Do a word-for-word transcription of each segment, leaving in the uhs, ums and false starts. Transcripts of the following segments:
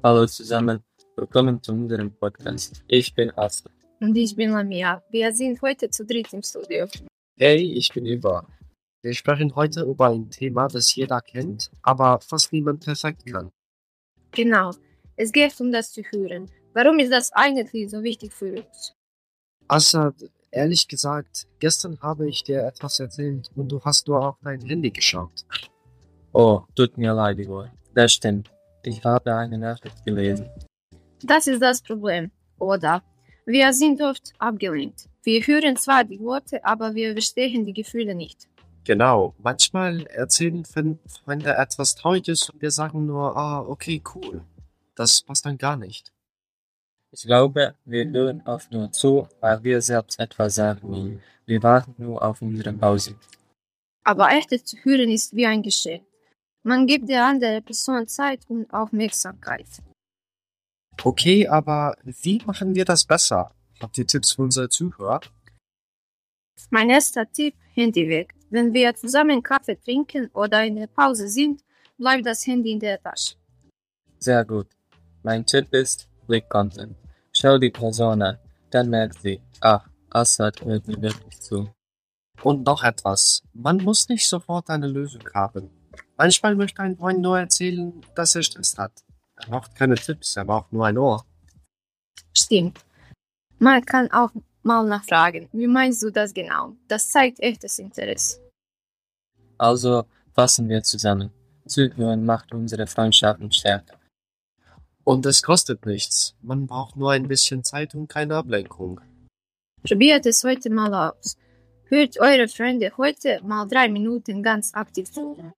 Hallo zusammen, willkommen zu unserem Podcast. Ich bin Asad. Und ich bin Lamia. Wir sind heute zu dritt im Studio. Hey, ich bin Ivar. Wir sprechen heute über ein Thema, das jeder kennt, aber fast niemand perfekt kann. Genau, es geht um das Zuhören. Warum ist das eigentlich so wichtig für uns? Assad, ehrlich gesagt, gestern habe ich dir etwas erzählt und du hast nur auf dein Handy geschaut. Oh, tut mir leid, Igor. Das stimmt. Ich habe eine Nachricht gelesen. Das ist das Problem, oder? Wir sind oft abgelenkt. Wir hören zwar die Worte, aber wir verstehen die Gefühle nicht. Genau, manchmal erzählen Freunde etwas Trauriges und wir sagen nur, ah, okay, cool. Das passt dann gar nicht. Ich glaube, wir hören oft nur zu, weil wir selbst etwas sagen wollen. Wir warten nur auf unsere Pause. Aber echtes Zuhören ist wie ein Geschenk. Man gibt der anderen Person Zeit und Aufmerksamkeit. Okay, aber wie machen wir das besser? Habt ihr Tipps für unsere Zuhörer? Mein erster Tipp, Handy weg. Wenn wir zusammen Kaffee trinken oder in der Pause sind, bleibt das Handy in der Tasche. Sehr gut. Mein Tipp ist, Blick Content. Schau die Person an, dann merkt sie, ach, Assad hört mir wirklich zu. Und noch etwas, man muss nicht sofort eine Lösung haben. Manchmal möchte ein Freund nur erzählen, dass er Stress hat. Er braucht keine Tipps, er braucht nur ein Ohr. Stimmt. Man kann auch mal nachfragen, wie meinst du das genau? Das zeigt echtes Interesse. Also fassen wir zusammen. Zuhören macht unsere Freundschaften stärker. Und es kostet nichts. Man braucht nur ein bisschen Zeit und keine Ablenkung. Probiert es heute mal aus. Hört eure Freunde heute mal drei Minuten ganz aktiv zu.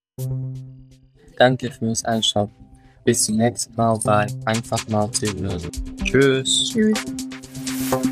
Danke fürs Einschalten. Bis zum nächsten Mal bei Einfach mal zuhören. Tschüss. Tschüss.